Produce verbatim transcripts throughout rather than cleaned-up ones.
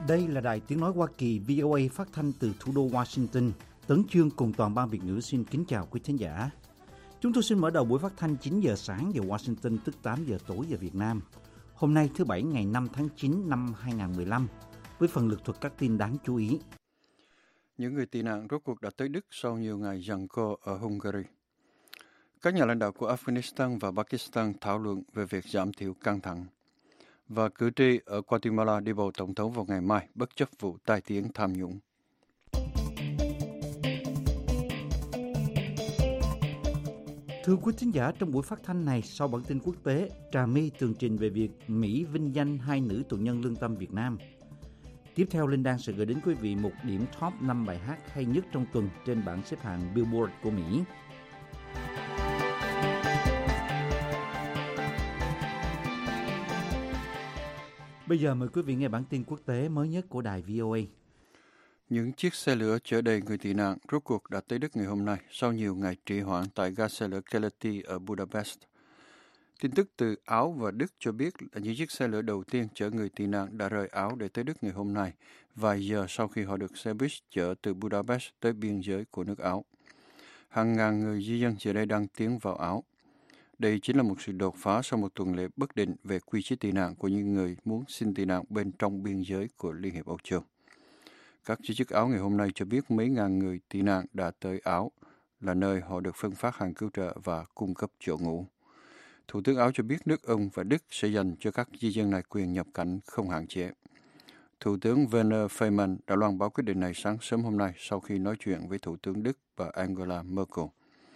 Đây là đài tiếng nói Hoa Kỳ vê o a phát thanh từ thủ đô Washington. Tấn Chương cùng toàn ban Việt ngữ xin kính chào quý thính giả. Chúng tôi xin mở đầu buổi phát thanh chín giờ sáng giờ Washington, tức tám giờ tối giờ Việt Nam. Hôm nay thứ Bảy ngày năm tháng chín năm hai nghìn không trăm mười lăm với phần lược thuật các tin đáng chú ý. Những người tị nạn rốt cuộc đã tới Đức sau nhiều ngày giằng co ở Hungary. Các nhà lãnh đạo của Afghanistan và Pakistan thảo luận về việc giảm thiểu căng thẳng. Và cử tri ở Guatemala đi bầu tổng thống vào ngày mai bất chấp vụ tai tiếng tham nhũng. Thưa quý thính giả, trong buổi phát thanh này, sau bản tin quốc tế, Trà My tường trình về việc Mỹ vinh danh hai nữ tù nhân lương tâm Việt Nam. Tiếp theo, Linh Đan sẽ gửi đến quý vị một điểm top năm bài hát hay nhất trong tuần trên bảng xếp hạng Billboard của Mỹ. Bây giờ mời quý vị nghe bản tin quốc tế mới nhất của đài vê o a. Những chiếc xe lửa chở đầy người tị nạn rốt cuộc đã tới Đức ngày hôm nay sau nhiều ngày trì hoãn tại ga xe lửa Keleti ở Budapest. Tin tức từ Áo và Đức cho biết là những chiếc xe lửa đầu tiên chở người tị nạn đã rời Áo để tới Đức ngày hôm nay, vài giờ sau khi họ được xe buýt chở từ Budapest tới biên giới của nước Áo. Hàng ngàn người di dân giờ đây đang tiến vào Áo. Đây chính là một sự đột phá sau một tuần lễ bất định về quy chế tị nạn của những người muốn xin tị nạn bên trong biên giới của Liên hiệp Âu Châu. Các giới chức Áo ngày hôm nay cho biết mấy ngàn người tị nạn đã tới Áo, là nơi họ được phân phát hàng cứu trợ và cung cấp chỗ ngủ. Thủ tướng Áo cho biết nước ông và Đức sẽ dành cho các di dân này quyền nhập cảnh không hạn chế. Thủ tướng Werner Faymann đã loan báo quyết định này sáng sớm hôm nay sau khi nói chuyện với Thủ tướng Đức bà Angela Merkel.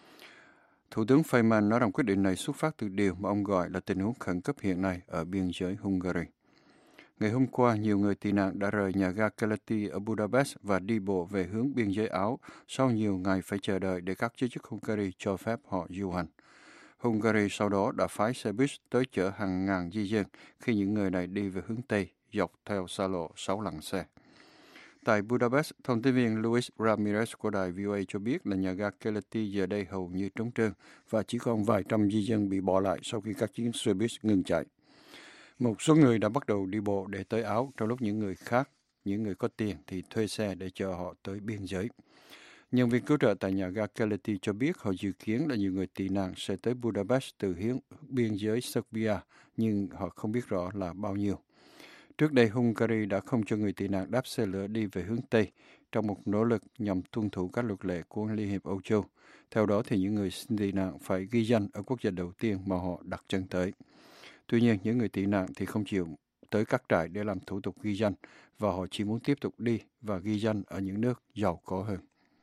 Thủ tướng Faymann nói rằng quyết định này xuất phát từ điều mà ông gọi là tình huống khẩn cấp hiện nay ở biên giới Hungary. Ngày hôm qua, nhiều người tị nạn đã rời nhà ga Keleti ở Budapest và đi bộ về hướng biên giới Áo sau nhiều ngày phải chờ đợi để các giới chức Hungary cho phép họ du hành. Hungary sau đó đã phái xe buýt tới chở hàng ngàn di dân khi những người này đi về hướng Tây dọc theo xa lộ sáu làn xe. Tại Budapest, thông tin viên Luis Ramirez của đài vê o a cho biết là nhà ga Keleti giờ đây hầu như trống trơn và chỉ còn vài trăm di dân bị bỏ lại sau khi các chuyến xe buýt ngừng chạy. Một số người đã bắt đầu đi bộ để tới Áo, trong lúc những người khác, những người có tiền thì thuê xe để chờ họ tới biên giới. Nhân viên cứu trợ tại nhà ga Keleti cho biết họ dự kiến là nhiều người tị nạn sẽ tới Budapest từ hướng biên giới Serbia, nhưng họ không biết rõ là bao nhiêu. Trước đây, Hungary đã không cho người tị nạn đáp xe lửa đi về hướng Tây, trong một nỗ lực nhằm tuân thủ các luật lệ của Liên hiệp Âu Châu. Theo đó, thì những người xin tị nạn phải ghi danh ở quốc gia đầu tiên mà họ đặt chân tới. Tuy nhiên, những người tị nạn thì không chịu tới các trại để làm thủ tục ghi danh, và họ chỉ muốn tiếp tục đi và ghi danh ở những nước giàu có hơn.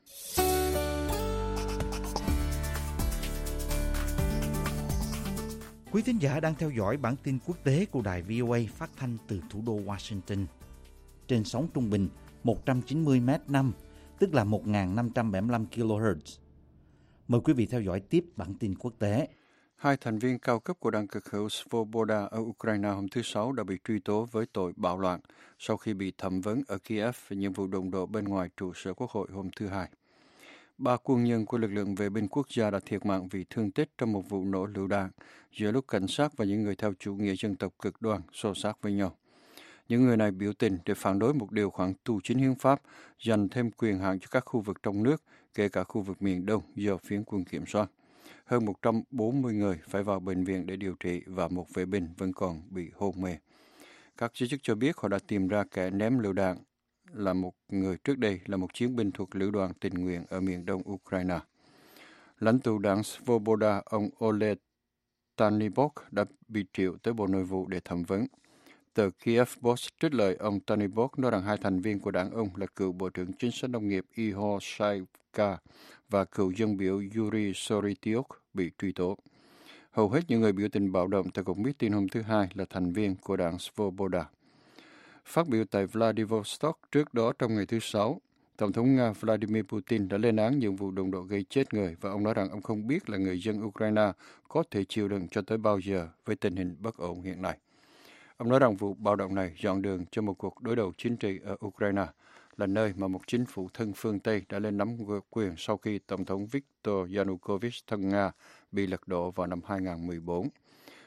Quý thính giả đang theo dõi bản tin quốc tế của đài vê o a phát thanh từ thủ đô Washington. Trên sóng trung bình một trăm chín mươi mét năm, tức là một nghìn năm trăm bảy mươi lăm ki lô héc. Mời quý vị theo dõi tiếp bản tin quốc tế. Hai thành viên cao cấp của đảng cực hữu Svoboda ở Ukraine hôm thứ Sáu đã bị truy tố với tội bạo loạn sau khi bị thẩm vấn ở Kiev về những vụ đụng độ bên ngoài trụ sở Quốc hội hôm thứ Hai. Ba quân nhân của lực lượng vệ binh quốc gia đã thiệt mạng vì thương tích trong một vụ nổ lựu đạn giữa lúc cảnh sát và những người theo chủ nghĩa dân tộc cực đoan xô xát với nhau. Những người này biểu tình để phản đối một điều khoản tu chính hiến pháp dành thêm quyền hạn cho các khu vực trong nước, kể cả khu vực miền Đông do phiến quân kiểm soát. Hơn một trăm bốn mươi người phải vào bệnh viện để điều trị và một vệ binh vẫn còn bị hôn mê. Các giới chức cho biết họ đã tìm ra kẻ ném lựu đạn là một người trước đây là một chiến binh thuộc lữ đoàn tình nguyện ở miền đông Ukraine. Lãnh tụ đảng Svoboda, ông Oleg Tanibok đã bị triệu tới Bộ Nội vụ để thẩm vấn. Tờ Kiev Post trích lời ông Tanibok nói rằng hai thành viên của đảng ông là cựu Bộ trưởng Chính sách Nông nghiệp Ihor Shaivka và cựu dân biểu Yuri Soritiuk bị truy tố. Hầu hết những người biểu tình bạo động tại cuộc meeting hôm thứ Hai là thành viên của đảng Svoboda. Phát biểu tại Vladivostok trước đó trong ngày thứ Sáu, Tổng thống Nga Vladimir Putin đã lên án những vụ đụng độ gây chết người và ông nói rằng ông không biết là người dân Ukraine có thể chịu đựng cho tới bao giờ với tình hình bất ổn hiện nay. Ông nói rằng vụ bạo động này dọn đường cho một cuộc đối đầu chính trị ở Ukraine, là nơi mà một chính phủ thân phương Tây đã lên nắm quyền sau khi Tổng thống Viktor Yanukovych thân Nga bị lật đổ vào năm hai nghìn không trăm mười bốn.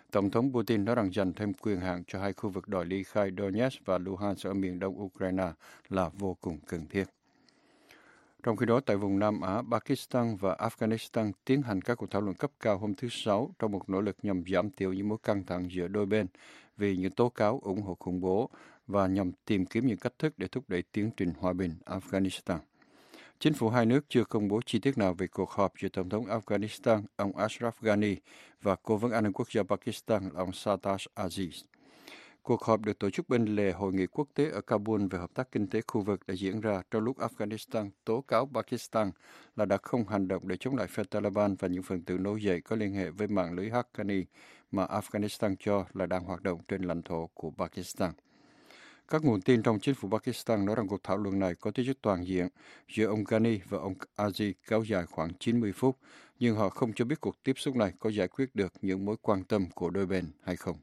Tổng thống Putin nói rằng dành thêm quyền hạn cho hai khu vực đòi ly khai Donetsk và Luhansk ở miền đông Ukraine là vô cùng cần thiết. Trong khi đó, tại vùng Nam Á, Pakistan và Afghanistan tiến hành các cuộc thảo luận cấp cao hôm thứ Sáu trong một nỗ lực nhằm giảm thiểu những mối căng thẳng giữa đôi bên vì những tố cáo ủng hộ khủng bố và nhằm tìm kiếm những cách thức để thúc đẩy tiến trình hòa bình Afghanistan. Chính phủ hai nước chưa công bố chi tiết nào về cuộc họp giữa Tổng thống Afghanistan, ông Ashraf Ghani, và Cố vấn An ninh Quốc gia Pakistan, ông Sartaj Aziz. Cuộc họp được tổ chức bên lề Hội nghị quốc tế ở Kabul về hợp tác kinh tế khu vực đã diễn ra trong lúc Afghanistan tố cáo Pakistan là đã không hành động để chống lại phe Taliban và những phần tử nổi dậy có liên hệ với mạng lưới Haqqani mà Afghanistan cho là đang hoạt động trên lãnh thổ của Pakistan. Các nguồn tin trong chính phủ Pakistan nói rằng cuộc thảo luận này có tính chất toàn diện giữa ông Ghani và ông Aziz kéo dài khoảng chín mươi phút, nhưng họ không cho biết cuộc tiếp xúc này có giải quyết được những mối quan tâm của đôi bên hay không.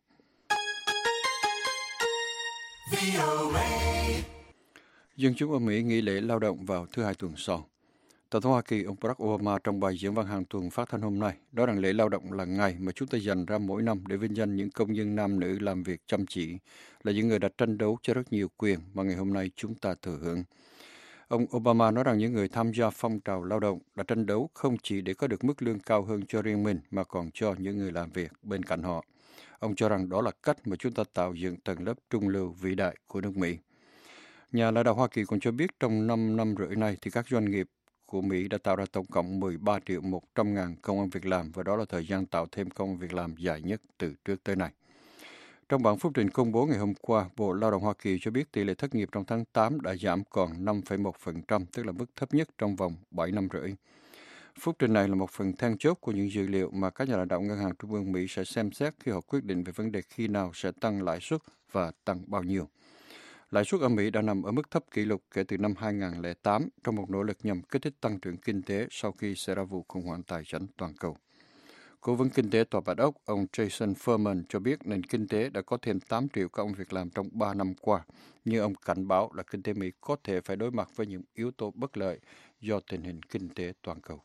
Dân chúng ở Mỹ nghỉ lễ lao động vào thứ Hai tuần sau. Tổng thống Hoa Kỳ ông Barack Obama trong bài diễn văn hàng tuần phát thanh hôm nay nói rằng lễ lao động là ngày mà chúng ta dành ra mỗi năm để vinh danh những công nhân nam nữ làm việc chăm chỉ, là những người đã tranh đấu cho rất nhiều quyền mà ngày hôm nay chúng ta thừa hưởng. Ông Obama nói rằng những người tham gia phong trào lao động đã tranh đấu không chỉ để có được mức lương cao hơn cho riêng mình mà còn cho những người làm việc bên cạnh họ. Ông cho rằng đó là cách mà chúng ta tạo dựng tầng lớp trung lưu vĩ đại của nước Mỹ. Nhà lãnh đạo Hoa Kỳ còn cho biết trong năm năm rưỡi này thì các doanh nghiệp của Mỹ đã tạo ra tổng cộng mười ba triệu một trăm ngàn công ăn việc làm và đó là thời gian tạo thêm công ăn việc làm dài nhất từ trước tới nay. Trong bản phúc trình công bố ngày hôm qua, Bộ Lao động Hoa Kỳ cho biết tỷ lệ thất nghiệp trong tháng tám đã giảm còn năm phẩy một phần trăm, tức là mức thấp nhất trong vòng bảy năm rưỡi. Phúc trình này là một phần then chốt của những dữ liệu mà các nhà lãnh đạo Ngân hàng Trung ương Mỹ sẽ xem xét khi họ quyết định về vấn đề khi nào sẽ tăng lãi suất và tăng bao nhiêu. Lãi suất ở Mỹ đã nằm ở mức thấp kỷ lục kể từ năm hai nghìn không trăm lẻ tám trong một nỗ lực nhằm kích thích tăng trưởng kinh tế sau khi xảy ra vụ khủng hoảng tài chính toàn cầu. Cố vấn kinh tế Tòa Bạch Ốc, ông Jason Furman cho biết nền kinh tế đã có thêm tám triệu công việc làm trong ba năm qua, nhưng ông cảnh báo là kinh tế Mỹ có thể phải đối mặt với những yếu tố bất lợi do tình hình kinh tế toàn cầu.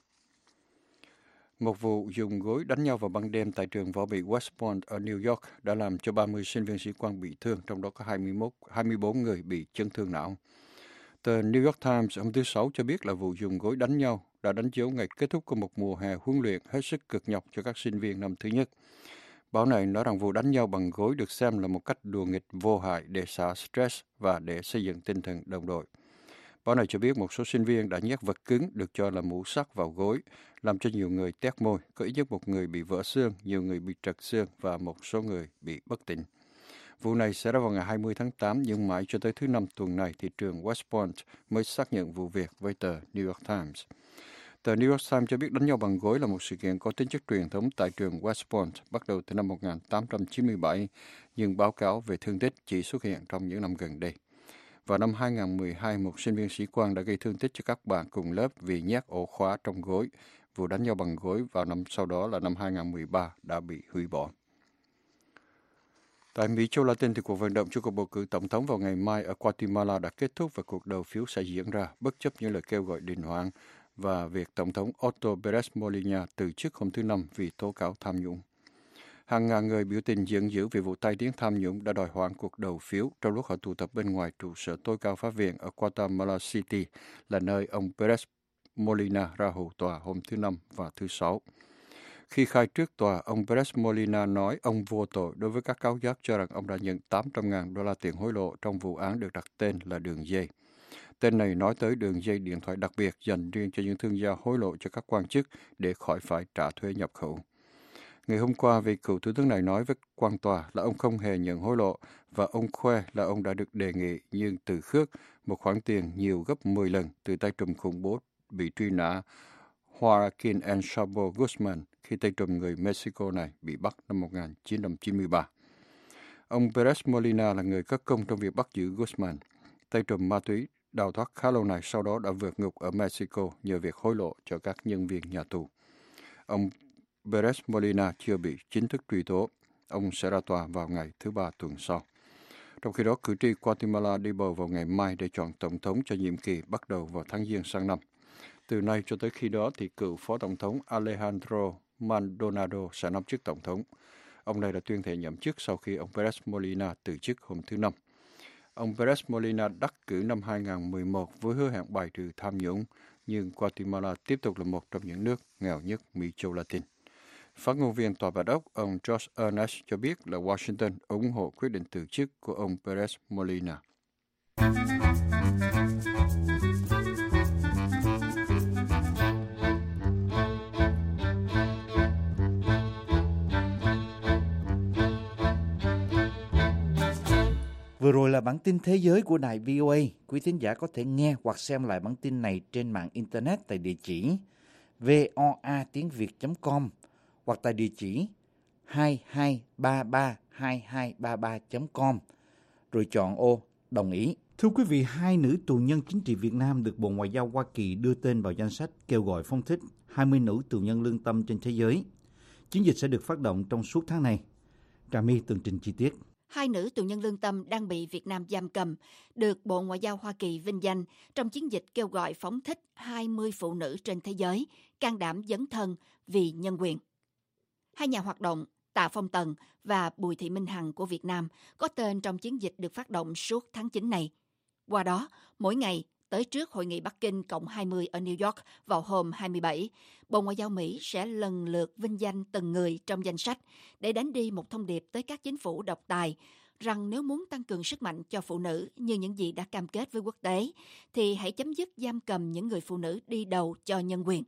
Một vụ dùng gối đánh nhau vào ban đêm tại trường võ bị West Point ở New York đã làm cho ba mươi sinh viên sĩ quan bị thương, trong đó có hai mươi mốt, hai mươi bốn người bị chấn thương não. Tờ New York Times hôm thứ Sáu cho biết là vụ dùng gối đánh nhau đã đánh dấu ngày kết thúc của một mùa hè huấn luyện hết sức cực nhọc cho các sinh viên năm thứ nhất. Báo này nói rằng vụ đánh nhau bằng gối được xem là một cách đùa nghịch vô hại để xả stress và để xây dựng tinh thần đồng đội. Báo này cho biết một số sinh viên đã nhét vật cứng được cho là mũ sắt vào gối, làm cho nhiều người tét môi, có ít nhất một người bị vỡ xương, nhiều người bị trật xương và một số người bị bất tỉnh. Vụ này xảy ra vào ngày hai mươi tháng tám, nhưng mãi cho tới thứ Năm tuần này thì trường West Point mới xác nhận vụ việc với tờ New York Times. Tờ New York Times cho biết đánh nhau bằng gối là một sự kiện có tính chất truyền thống tại trường West Point bắt đầu từ năm một nghìn tám trăm chín mươi bảy, nhưng báo cáo về thương tích chỉ xuất hiện trong những năm gần đây. Vào năm hai nghìn không trăm mười hai, một sinh viên sĩ quan đã gây thương tích cho các bạn cùng lớp vì nhét ổ khóa trong gối. Vụ đánh nhau bằng gối vào năm sau đó là năm hai nghìn không trăm mười ba đã bị hủy bỏ. Tại Mỹ châu Latin thì cuộc vận động cho cuộc bầu cử tổng thống vào ngày mai ở Guatemala đã kết thúc và cuộc đầu phiếu sẽ diễn ra bất chấp những lời kêu gọi đình hoãn và việc Tổng thống Otto Pérez Molina từ chức hôm thứ Năm vì tố cáo tham nhũng. Hàng ngàn người biểu tình giận dữ vì vụ tai tiếng tham nhũng đã đòi hoãn cuộc đầu phiếu trong lúc họ tụ tập bên ngoài trụ sở tối cao pháp viện ở Guatemala City, là nơi ông Pérez Molina ra hầu tòa hôm thứ Năm và thứ Sáu. Khi khai trước tòa, ông Pérez Molina nói ông vô tội đối với các cáo giác cho rằng ông đã nhận tám trăm ngàn đô la tiền hối lộ trong vụ án được đặt tên là đường dây. Tên này nói tới đường dây điện thoại đặc biệt dành riêng cho những thương gia hối lộ cho các quan chức để khỏi phải trả thuế nhập khẩu. Ngày hôm qua, vị cựu thủ tướng này nói với quan tòa là ông không hề nhận hối lộ và ông khoe là ông đã được đề nghị nhưng từ khước một khoản tiền nhiều gấp mười lần từ tay trùm khủng bố bị truy nã Joaquin El Chapo Guzman khi tay trùm người Mexico này bị bắt năm một nghìn chín trăm chín mươi ba. Ông Pérez Molina là người có công trong việc bắt giữ Guzman. Tay trùm ma túy đào thoát khá lâu này sau đó đã vượt ngục ở Mexico nhờ việc hối lộ cho các nhân viên nhà tù. Ông Pérez Molina chưa bị chính thức truy tố. Ông sẽ ra tòa vào ngày thứ Ba tuần sau. Trong khi đó, cử tri Guatemala đi bầu vào ngày mai để chọn tổng thống cho nhiệm kỳ bắt đầu vào tháng Giêng sang năm. Từ nay cho tới khi đó thì cựu phó tổng thống Alejandro Maldonado sẽ nắm chức tổng thống. Ông này đã tuyên thệ nhậm chức sau khi ông Perez Molina từ chức hôm thứ Năm. Ông Perez Molina đắc cử năm hai nghìn không trăm mười một với hứa hẹn bài trừ tham nhũng, nhưng Guatemala tiếp tục là một trong những nước nghèo nhất Mỹ châu Latin. Phát ngôn viên Tòa Bạch Ốc, ông George Ernest cho biết là Washington ủng hộ quyết định từ chức của ông Perez Molina. Vừa rồi là bản tin thế giới của đài vê o a. Quý thính giả có thể nghe hoặc xem lại bản tin này trên mạng Internet tại địa chỉ voa tiếng việt chấm com hoặc tại địa chỉ hai hai ba ba hai hai ba ba chấm com, rồi chọn ô đồng ý. Thưa quý vị, hai nữ tù nhân chính trị Việt Nam được Bộ Ngoại giao Hoa Kỳ đưa tên vào danh sách kêu gọi phóng thích hai mươi nữ tù nhân lương tâm trên thế giới. Chiến dịch sẽ được phát động trong suốt tháng này. Trà My tường trình chi tiết. Hai nữ tù nhân lương tâm đang bị Việt Nam giam cầm, được Bộ Ngoại giao Hoa Kỳ vinh danh trong chiến dịch kêu gọi phóng thích hai mươi phụ nữ trên thế giới, can đảm dấn thân vì nhân quyền. Hai nhà hoạt động Tạ Phong Tần và Bùi Thị Minh Hằng của Việt Nam có tên trong chiến dịch được phát động suốt tháng chín này. Qua đó, mỗi ngày tới trước Hội nghị Bắc Kinh cộng hai mươi ở New York vào hôm hai mươi bảy, Bộ Ngoại giao Mỹ sẽ lần lượt vinh danh từng người trong danh sách để đánh đi một thông điệp tới các chính phủ độc tài rằng nếu muốn tăng cường sức mạnh cho phụ nữ như những gì đã cam kết với quốc tế, thì hãy chấm dứt giam cầm những người phụ nữ đi đầu cho nhân quyền.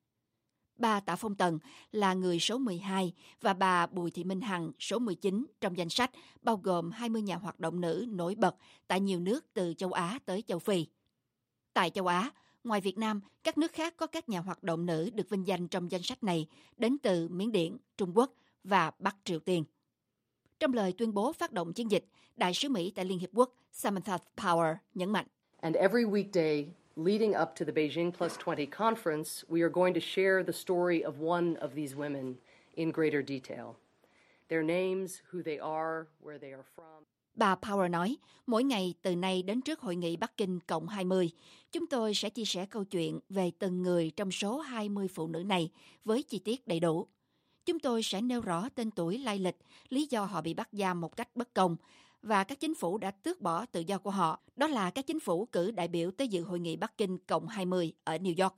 Bà Tạ Phong Tần là người số mười hai và bà Bùi Thị Minh Hằng số mười chín trong danh sách, bao gồm hai mươi nhà hoạt động nữ nổi bật tại nhiều nước từ châu Á tới châu Phi. Tại châu Á, ngoài Việt Nam, các nước khác có các nhà hoạt động nữ được vinh danh trong danh sách này đến từ Miến Điện, Trung Quốc và Bắc Triều Tiên. Trong lời tuyên bố phát động chiến dịch, Đại sứ Mỹ tại Liên Hiệp Quốc Samantha Power nhấn mạnh. And every weekday leading up to the Beijing Plus twenty conference, we are going to share the story of one of these women in greater detail. Their names, who they are, where they are from. Bà Power nói, mỗi ngày từ nay đến trước Hội nghị Bắc Kinh cộng hai mươi, chúng tôi sẽ chia sẻ câu chuyện về từng người trong số hai mươi phụ nữ này với chi tiết đầy đủ. Chúng tôi sẽ nêu rõ tên tuổi, lai lịch, lý do họ bị bắt giam một cách bất công và các chính phủ đã tước bỏ tự do của họ. Đó là các chính phủ cử đại biểu tới dự Hội nghị Bắc Kinh cộng hai mươi ở New York.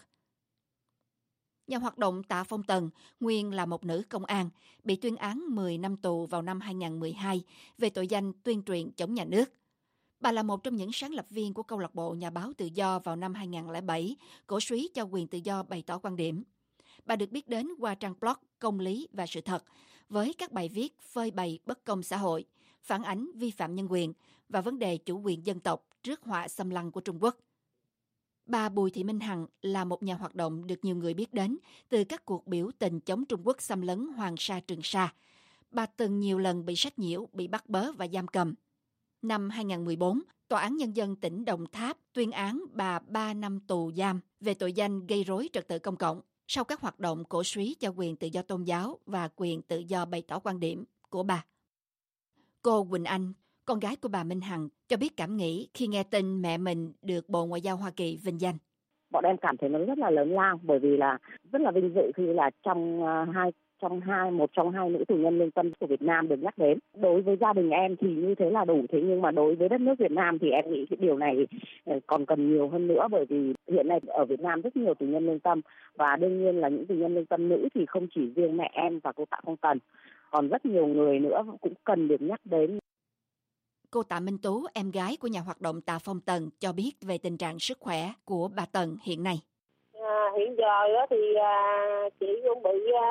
Nhà hoạt động Tạ Phong Tần, nguyên là một nữ công an, bị tuyên án mười năm tù vào năm hai nghìn không trăm mười hai về tội danh tuyên truyền chống nhà nước. Bà là một trong những sáng lập viên của câu lạc bộ Nhà báo Tự do vào năm hai nghìn không trăm lẻ bảy, cổ súy cho quyền tự do bày tỏ quan điểm. Bà được biết đến qua trang blog Công lý và Sự thật, với các bài viết phơi bày bất công xã hội, phản ánh vi phạm nhân quyền và vấn đề chủ quyền dân tộc trước họa xâm lăng của Trung Quốc. Bà Bùi Thị Minh Hằng là một nhà hoạt động được nhiều người biết đến từ các cuộc biểu tình chống Trung Quốc xâm lấn Hoàng Sa Trường Sa. Bà từng nhiều lần bị sách nhiễu, bị bắt bớ và giam cầm. Năm hai nghìn không trăm mười bốn, Tòa án Nhân dân tỉnh Đồng Tháp tuyên án bà ba năm tù giam về tội danh gây rối trật tự công cộng sau các hoạt động cổ súy cho quyền tự do tôn giáo và quyền tự do bày tỏ quan điểm của bà. Cô Quỳnh Anh, con gái của bà Minh Hằng, cho biết cảm nghĩ khi nghe tin mẹ mình được Bộ Ngoại giao Hoa Kỳ vinh danh. Bọn em cảm thấy nó rất là lớn lao, bởi vì là rất là vinh dự khi là trong uh, hai trong hai một trong hai nữ tù nhân lương tâm của Việt Nam được nhắc đến. Đối với gia đình em thì như thế là đủ, thế nhưng mà đối với đất nước Việt Nam thì em nghĩ cái điều này còn cần nhiều hơn nữa, bởi vì hiện nay ở Việt Nam rất nhiều tù nhân lương tâm, và đương nhiên là những tù nhân lương tâm nữ thì không chỉ riêng mẹ em và cô Tạ Phong Tần, còn rất nhiều người nữa cũng cần được nhắc đến. Cô Tạ Minh Tú, em gái của nhà hoạt động Tạ Phong Tần, cho biết về tình trạng sức khỏe của bà Tần hiện nay. À, hiện giờ thì à, chị cũng bị à,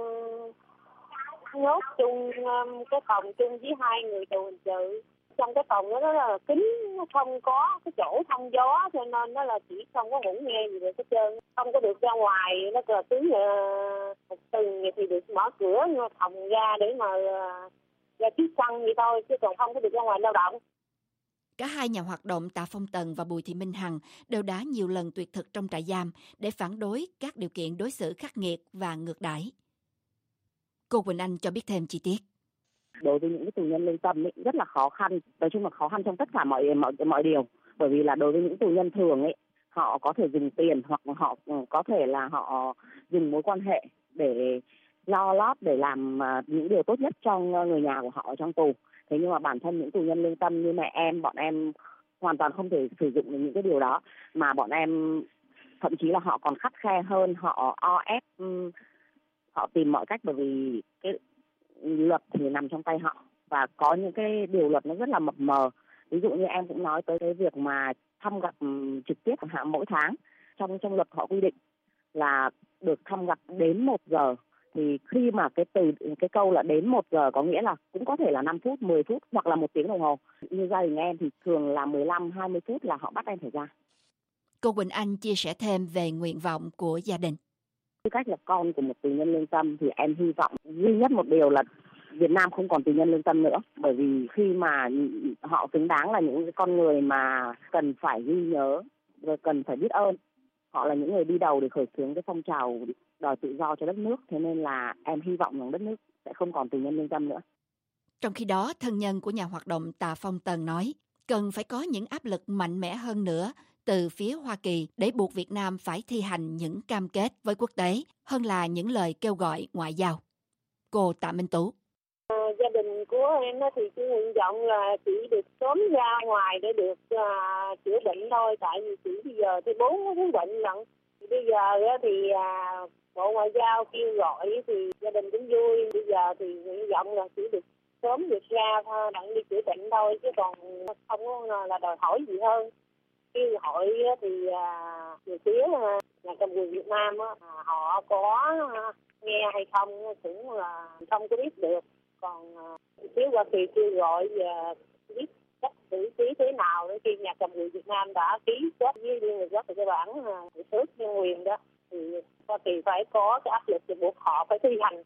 nhốt chung um, cái phòng chung với hai người tù hình sự. Trong cái phòng đó, đó là kính, nó không có cái chỗ thông gió, cho nên nó là chỉ không có ngủ nghe gì được hết trơn. Không có được ra ngoài, nó là tiếng uh, từng thì được mở cửa phòng ra để mà uh, ra chiếc xăng vậy thôi, chứ còn không có được ra ngoài lao động. Cả hai nhà hoạt động Tạ Phong Tần và Bùi Thị Minh Hằng đều đã nhiều lần tuyệt thực trong trại giam để phản đối các điều kiện đối xử khắc nghiệt và ngược đãi. Cô Quỳnh Anh cho biết thêm chi tiết. Đối với những cái tù nhân lương tâm ấy, rất là khó khăn, nói chung là khó khăn trong tất cả mọi mọi mọi điều, bởi vì là đối với những tù nhân thường ấy, họ có thể dùng tiền hoặc họ có thể là họ dùng mối quan hệ để lo lót để làm những điều tốt nhất cho người nhà của họ ở trong tù. Thế nhưng mà bản thân những tù nhân lương tâm như mẹ em, bọn em hoàn toàn không thể sử dụng được những cái điều đó, mà bọn em thậm chí là họ còn khắt khe hơn, họ o ép, họ tìm mọi cách, bởi vì cái luật thì nằm trong tay họ và có những cái điều luật nó rất là mập mờ. Ví dụ như em cũng nói tới cái việc mà thăm gặp trực tiếp họ mỗi tháng. Trong trong luật họ quy định là được thăm gặp đến một giờ. Thì khi mà cái từ cái câu là đến một giờ có nghĩa là cũng có thể là năm phút, mười phút hoặc là một tiếng đồng hồ. Như gia đình em thì thường là mười lăm, hai mươi phút là họ bắt em phải ra. Cô Quỳnh Anh chia sẻ thêm về nguyện vọng của gia đình. Tư cách là con của một tù nhân lương tâm thì em hy vọng duy nhất một điều là Việt Nam không còn tù nhân lương tâm nữa, bởi vì khi mà họ xứng đáng là những con người mà cần phải ghi nhớ và cần phải biết ơn. Họ là những người đi đầu để khởi xướng cái phong trào đòi tự do cho đất nước, thế nên là em hy vọng rằng đất nước sẽ không còn tù nhân lương tâm nữa. Trong khi đó, thân nhân của nhà hoạt động Tạ Phong Tần nói cần phải có những áp lực mạnh mẽ hơn nữa từ phía Hoa Kỳ để buộc Việt Nam phải thi hành những cam kết với quốc tế hơn là những lời kêu gọi ngoại giao. Cô Tạ Minh Tú. À, gia đình của em thì chỉ nguyện vọng là chỉ được sớm ra ngoài để được uh, chữa bệnh thôi, tại vì chỉ bây giờ thì bốn cái bệnh lận. Bây giờ thì uh, Bộ Ngoại giao kêu gọi thì gia đình cũng vui. Bây giờ thì nguyện vọng là chỉ được sớm được ra thôi, đặng đi chữa bệnh thôi, chứ còn không là đòi hỏi gì hơn. Kêu gọi thì về phía nhà cầm quyền Việt Nam họ có nghe hay không cũng là không có biết được. Còn phía Hoa Kỳ kêu gọi và biết cách xử trí thế nào để khi nhà cầm quyền Việt Nam đã ký kết với Liên Hợp Quốc cái bản hiệp ước nhân quyền đó thì Hoa Kỳ phải có cái áp lực để buộc họ phải thi hành.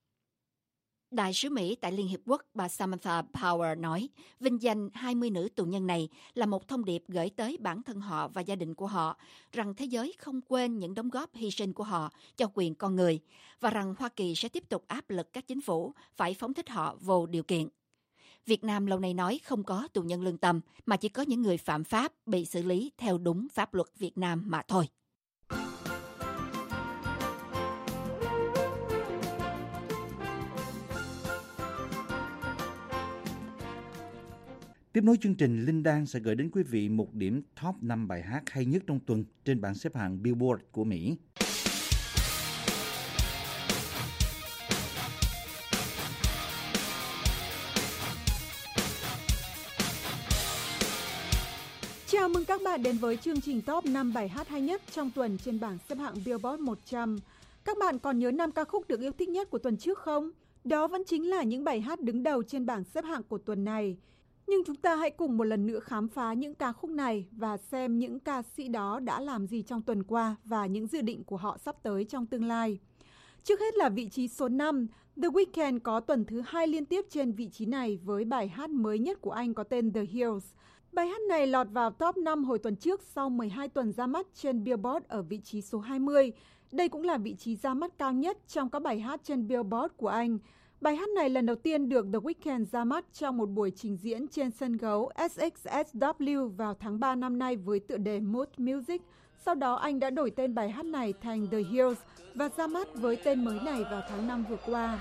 Đại sứ Mỹ tại Liên Hiệp Quốc bà Samantha Power nói vinh danh hai mươi nữ tù nhân này là một thông điệp gửi tới bản thân họ và gia đình của họ rằng thế giới không quên những đóng góp hy sinh của họ cho quyền con người và rằng Hoa Kỳ sẽ tiếp tục áp lực các chính phủ phải phóng thích họ vô điều kiện. Việt Nam lâu nay nói không có tù nhân lương tâm mà chỉ có những người phạm pháp bị xử lý theo đúng pháp luật Việt Nam mà thôi. Tiếp nối chương trình, Linh Đan sẽ gửi đến quý vị một điểm top năm bài hát hay nhất trong tuần trên bảng xếp hạng Billboard của Mỹ. Chào mừng các bạn đến với chương trình top năm bài hát hay nhất trong tuần trên bảng xếp hạng Billboard một trăm. Các bạn còn nhớ năm ca khúc được yêu thích nhất của tuần trước không? Đó vẫn chính là những bài hát đứng đầu trên bảng xếp hạng của tuần này. Nhưng chúng ta hãy cùng một lần nữa khám phá những ca khúc này và xem những ca sĩ đó đã làm gì trong tuần qua và những dự định của họ sắp tới trong tương lai. Trước hết là vị trí số năm, The Weeknd có tuần thứ hai liên tiếp trên vị trí này với bài hát mới nhất của anh có tên The Hills. Bài hát này lọt vào top năm hồi tuần trước sau mười hai tuần ra mắt trên Billboard ở vị trí số hai mươi. Đây cũng là vị trí ra mắt cao nhất trong các bài hát trên Billboard của anh. Bài hát này lần đầu tiên được The Weeknd ra mắt trong một buổi trình diễn trên sân khấu ét ích ét vê vào tháng ba năm nay với tựa đề Mood Music. Sau đó anh đã đổi tên bài hát này thành The Hills và ra mắt với tên mới này vào tháng năm vừa qua.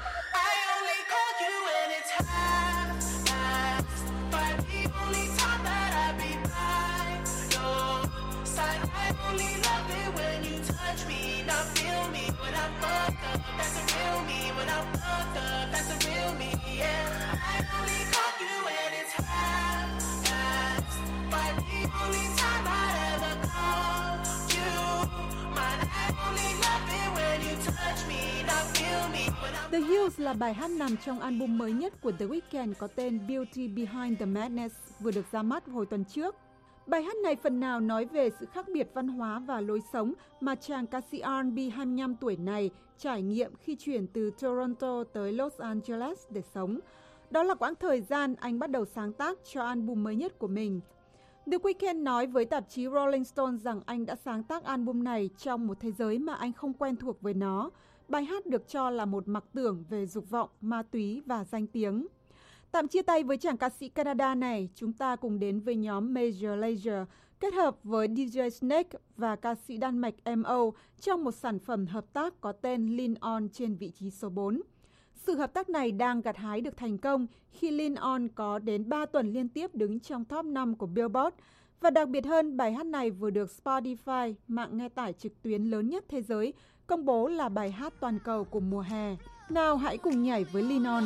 The Hills là bài hát nằm trong album mới nhất của The Weeknd có tên Beauty Behind the Madness vừa được ra mắt hồi tuần trước. Bài hát này phần nào nói về sự khác biệt văn hóa và lối sống mà chàng ca sĩ R and B hai mươi lăm tuổi này trải nghiệm khi chuyển từ Toronto tới Los Angeles để sống. Đó là quãng thời gian anh bắt đầu sáng tác cho album mới nhất của mình. The Weeknd nói với tạp chí Rolling Stone rằng anh đã sáng tác album này trong một thế giới mà anh không quen thuộc với nó. Bài hát được cho là một mặc tưởng về dục vọng, ma túy và danh tiếng. Tạm chia tay với chàng ca sĩ Canada này, chúng ta cùng đến với nhóm Major Lazer, kết hợp với đi giây Snake và ca sĩ Đan Mạch em o trong một sản phẩm hợp tác có tên Lean On trên vị trí số bốn. Sự hợp tác này đang gặt hái được thành công khi Lean On có đến ba tuần liên tiếp đứng trong top năm của Billboard. Và đặc biệt hơn, bài hát này vừa được Spotify, mạng nghe tải trực tuyến lớn nhất thế giới, công bố là bài hát toàn cầu của mùa hè. Nào hãy cùng nhảy với Lean On.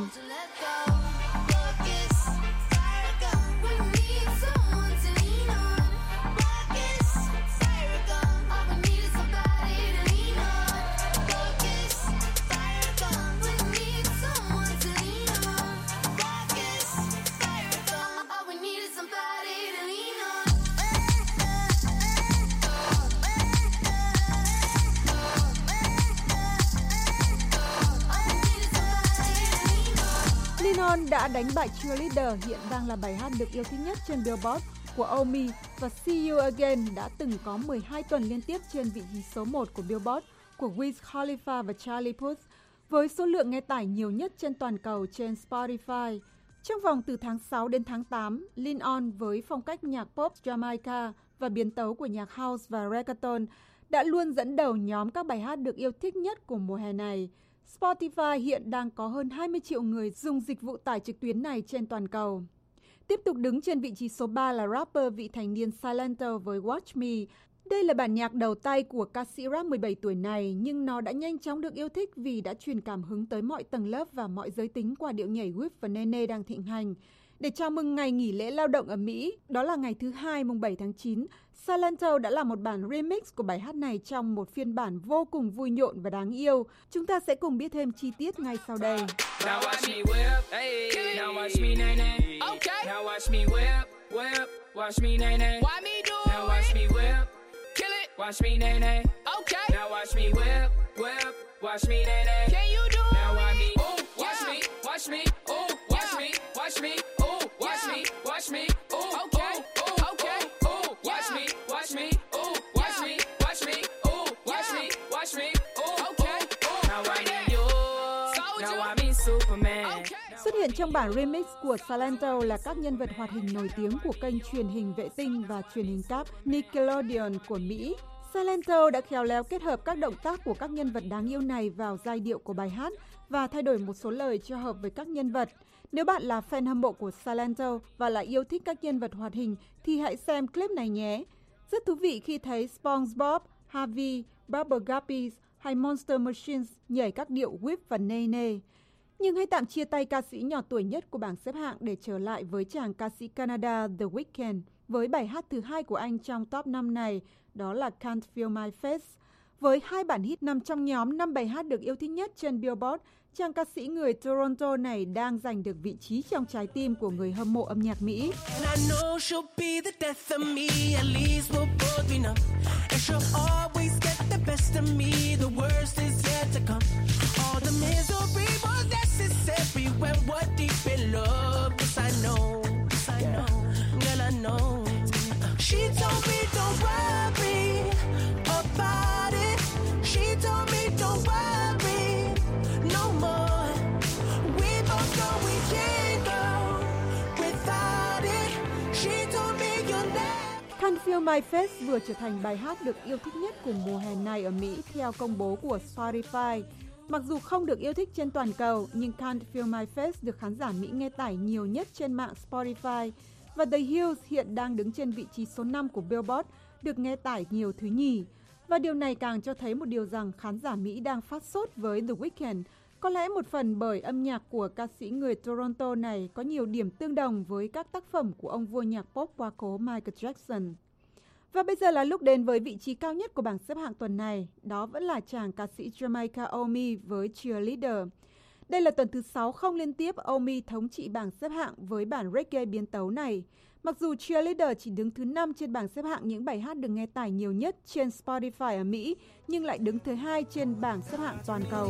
Lean On đã đánh bại Cheerleader, hiện đang là bài hát được yêu thích nhất trên Billboard của Omi, và See You Again đã từng có mười hai tuần liên tiếp trên vị trí số một của Billboard của Wiz Khalifa và Charlie Puth, với số lượng nghe tải nhiều nhất trên toàn cầu trên Spotify. Trong vòng từ tháng sáu đến tháng tám, Lean On với phong cách nhạc pop Jamaica và biến tấu của nhạc house và reggaeton đã luôn dẫn đầu nhóm các bài hát được yêu thích nhất của mùa hè này. Spotify hiện đang có hơn hai mươi triệu người dùng dịch vụ tải trực tuyến này trên toàn cầu. Tiếp tục đứng trên vị trí số ba là rapper vị thành niên Silento với Watch Me. Đây là bản nhạc đầu tay của ca sĩ rap mười bảy tuổi này, nhưng nó đã nhanh chóng được yêu thích vì đã truyền cảm hứng tới mọi tầng lớp và mọi giới tính qua điệu nhảy whip và nene đang thịnh hành. Để chào mừng ngày nghỉ lễ lao động ở Mỹ, đó là ngày thứ hai mùng bảy tháng chín, Silento đã làm một bản remix của bài hát này trong một phiên bản vô cùng vui nhộn và đáng yêu. Chúng ta sẽ cùng biết thêm chi tiết ngay sau đây. Now watch me whip, hey. Now watch me nay nay. Okay. Now watch me whip, whip. Watch me nay nay. Why me do it? Now watch me whip, kill it. Watch me nay nay. Okay. Now watch me whip, whip. Watch me nay nay. Can you do it? Now watch me, ooh, watch me, watch me, ooh, watch me, watch me, ooh, watch me, watch me, ooh, okay, ooh, okay, ooh, watch me, watch me, ooh, watch me, watch me, ooh, watch me, watch me, ooh, okay, ooh. Now I need you, now I mean Superman. Xuất hiện trong bản remix của Silento là các nhân vật hoạt hình nổi tiếng của kênh truyền hình vệ tinh và truyền hình cáp Nickelodeon của Mỹ. Silento đã khéo léo kết hợp các động tác của các nhân vật đáng yêu này vào giai điệu của bài hát và thay đổi một số lời cho hợp với các nhân vật. Nếu bạn là fan hâm mộ của Silento và lại yêu thích các nhân vật hoạt hình thì hãy xem clip này nhé. Rất thú vị khi thấy SpongeBob, Harvey, Bubble Guppies hay Monster Machines nhảy các điệu whip và nene. Nhưng hãy tạm chia tay ca sĩ nhỏ tuổi nhất của bảng xếp hạng để trở lại với chàng ca sĩ Canada The Weeknd với bài hát thứ hai của anh trong top năm này, đó là Can't Feel My Face. Với hai bản hit nằm trong nhóm năm bài hát được yêu thích nhất trên Billboard, chàng ca sĩ người Toronto này đang giành được vị trí trong trái tim của người hâm mộ âm nhạc Mỹ. Can't Feel My Face vừa trở thành bài hát được yêu thích nhất của mùa hè này ở Mỹ theo công bố của Spotify. Mặc dù không được yêu thích trên toàn cầu, nhưng Can't Feel My Face được khán giả Mỹ nghe tải nhiều nhất trên mạng Spotify. Và The Hills hiện đang đứng trên vị trí số năm của Billboard, được nghe tải nhiều thứ nhì. Và điều này càng cho thấy một điều rằng khán giả Mỹ đang phát sốt với The Weeknd. Có lẽ một phần bởi âm nhạc của ca sĩ người Toronto này có nhiều điểm tương đồng với các tác phẩm của ông vua nhạc pop quá cố Michael Jackson. Và bây giờ là lúc đến với vị trí cao nhất của bảng xếp hạng tuần này. Đó vẫn là chàng ca sĩ Jamaica Omi với Cheerleader. Đây là tuần thứ sáu không liên tiếp Omi thống trị bảng xếp hạng với bản reggae biến tấu này. Mặc dù Cheerleader chỉ đứng thứ năm trên bảng xếp hạng những bài hát được nghe tải nhiều nhất trên Spotify ở Mỹ, nhưng lại đứng thứ hai trên bảng xếp hạng toàn cầu.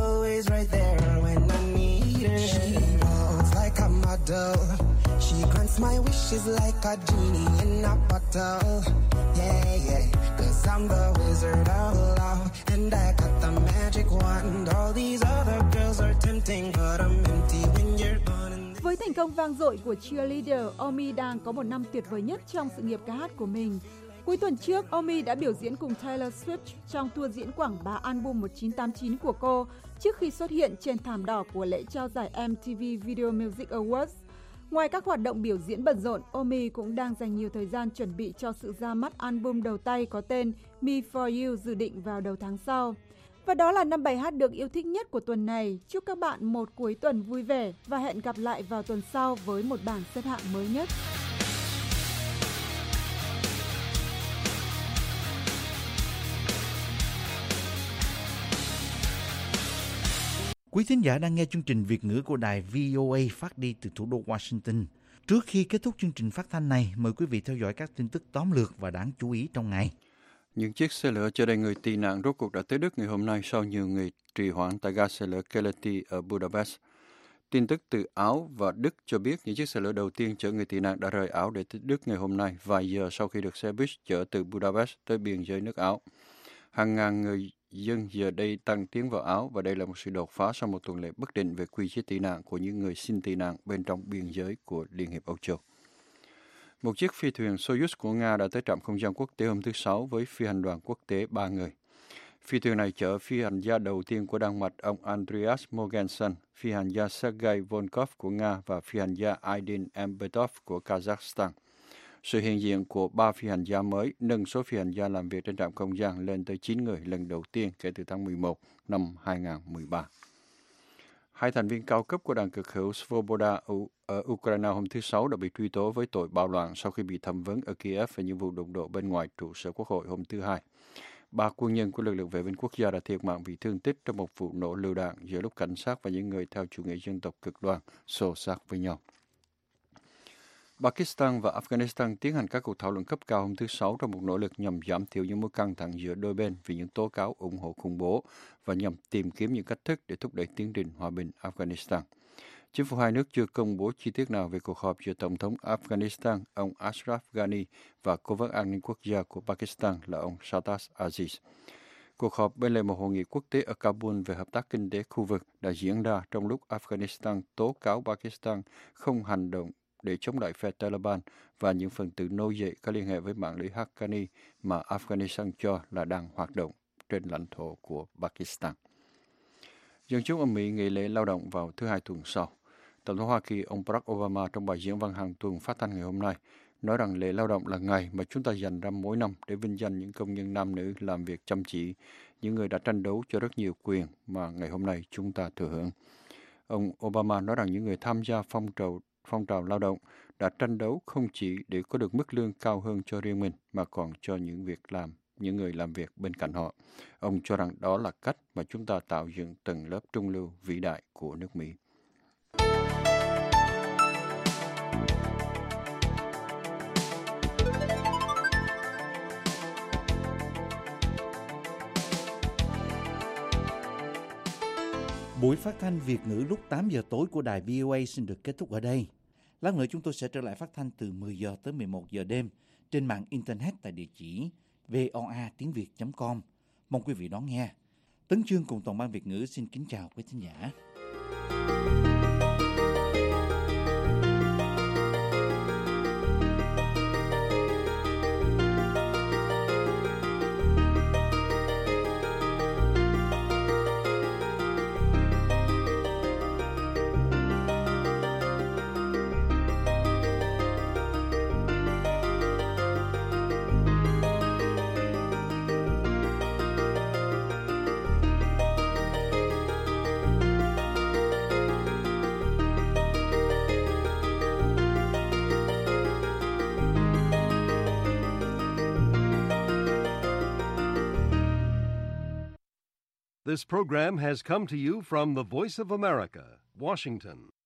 She grants my wish is like a genie in a bottle. Yeah, yeah. Cause I'm the wizard of love. And I got the magic wand. All these other girls are tempting, but I'm empty when you're gone. Với thành công vang dội của Cheerleader, Omi đang có một năm tuyệt vời nhất trong sự nghiệp ca hát của mình. Cuối tuần trước, Omi đã biểu diễn cùng Taylor Swift trong tour diễn quảng bá album một chín tám chín của cô trước khi xuất hiện trên thảm đỏ của lễ trao giải em tê vê Video Music Awards. Ngoài các hoạt động biểu diễn bận rộn, Omi cũng đang dành nhiều thời gian chuẩn bị cho sự ra mắt album đầu tay có tên Me For You dự định vào đầu tháng sau. Và đó là năm bài hát được yêu thích nhất của tuần này. Chúc các bạn một cuối tuần vui vẻ và hẹn gặp lại vào tuần sau với một bảng xếp hạng mới nhất. Quý thính giả đang nghe chương trình Việt ngữ của đài vê o a phát đi từ thủ đô Washington. Trước khi kết thúc chương trình phát thanh này, mời quý vị theo dõi các tin tức tóm lược và đáng chú ý trong ngày. Những chiếc xe lửa chở đầy người tị nạn rốt cuộc đã tới Đức ngày hôm nay sau nhiều ngày trì hoãn tại ga xe lửa Keleti ở Budapest. Tin tức từ Áo và Đức cho biết những chiếc xe lửa đầu tiên chở người tị nạn đã rời Áo để tới Đức ngày hôm nay, vài giờ sau khi được xe buýt chở từ Budapest tới biên giới nước Áo. Hàng ngàn người dân giờ đây tăng tiến vào Áo và đây là một sự đột phá sau một tuần lễ bất định về quy chế tị nạn của những người xin tị nạn bên trong biên giới của Liên hiệp Âu Châu. Một chiếc phi thuyền Soyuz của Nga đã tới trạm không gian quốc tế hôm thứ Sáu với phi hành đoàn quốc tế ba người. Phi thuyền này chở phi hành gia đầu tiên của Đan Mạch ông Andreas Mogensen, phi hành gia Sergei Volkov của Nga và phi hành gia Aydin Ambetov của Kazakhstan. Sự hiện diện của ba phi hành gia mới nâng số phi hành gia làm việc trên trạm không gian lên tới chín người lần đầu tiên kể từ tháng mười một năm hai nghìn không trăm mười ba. Hai thành viên cao cấp của đảng cực hữu Svoboda ở Ukraine hôm thứ Sáu đã bị truy tố với tội bạo loạn sau khi bị thẩm vấn ở Kiev về những vụ đụng độ bên ngoài trụ sở quốc hội hôm thứ Hai. Ba quân nhân của lực lượng vệ binh quốc gia đã thiệt mạng vì thương tích trong một vụ nổ lựu đạn giữa lúc cảnh sát và những người theo chủ nghĩa dân tộc cực đoan xô xát với nhau. Pakistan và Afghanistan tiến hành các cuộc thảo luận cấp cao hôm thứ Sáu trong một nỗ lực nhằm giảm thiểu những mối căng thẳng giữa đôi bên vì những tố cáo ủng hộ khủng bố và nhằm tìm kiếm những cách thức để thúc đẩy tiến trình hòa bình Afghanistan. Chính phủ hai nước chưa công bố chi tiết nào về cuộc họp giữa Tổng thống Afghanistan ông Ashraf Ghani và Cố vấn an ninh quốc gia của Pakistan là ông Shahbaz Aziz. Cuộc họp bên lề một hội nghị quốc tế ở Kabul về hợp tác kinh tế khu vực đã diễn ra trong lúc Afghanistan tố cáo Pakistan không hành động để chống lại phe Taliban và những phần tử nổi dậy có liên hệ với mạng lưới Haqqani mà Afghanistan cho là đang hoạt động trên lãnh thổ của Pakistan. Dân chúng ở Mỹ nghỉ lễ lao động vào thứ Hai tuần sau. Tổng thống Hoa Kỳ ông Barack Obama trong bài diễn văn hàng tuần phát thanh ngày hôm nay nói rằng lễ lao động là ngày mà chúng ta dành ra mỗi năm để vinh danh những công nhân nam nữ làm việc chăm chỉ, những người đã tranh đấu cho rất nhiều quyền mà ngày hôm nay chúng ta thừa hưởng. Ông Obama nói rằng những người tham gia phong trào phong trào lao động đã tranh đấu không chỉ để có được mức lương cao hơn cho riêng mình mà còn cho những việc làm, những người làm việc bên cạnh họ. Ông cho rằng đó là cách mà chúng ta tạo dựng tầng lớp trung lưu vĩ đại của nước Mỹ. Buổi phát thanh Việt ngữ lúc tám giờ tối của đài vê o a xin được kết thúc ở đây. Lát nữa chúng tôi sẽ trở lại phát thanh từ mười giờ tới mười một giờ đêm trên mạng Internet tại địa chỉ voa tiếng việt chấm com. Mong quý vị đón nghe. Tấn Chương cùng toàn ban Việt ngữ xin kính chào quý thính giả. This program has come to you from the Voice of America, Washington.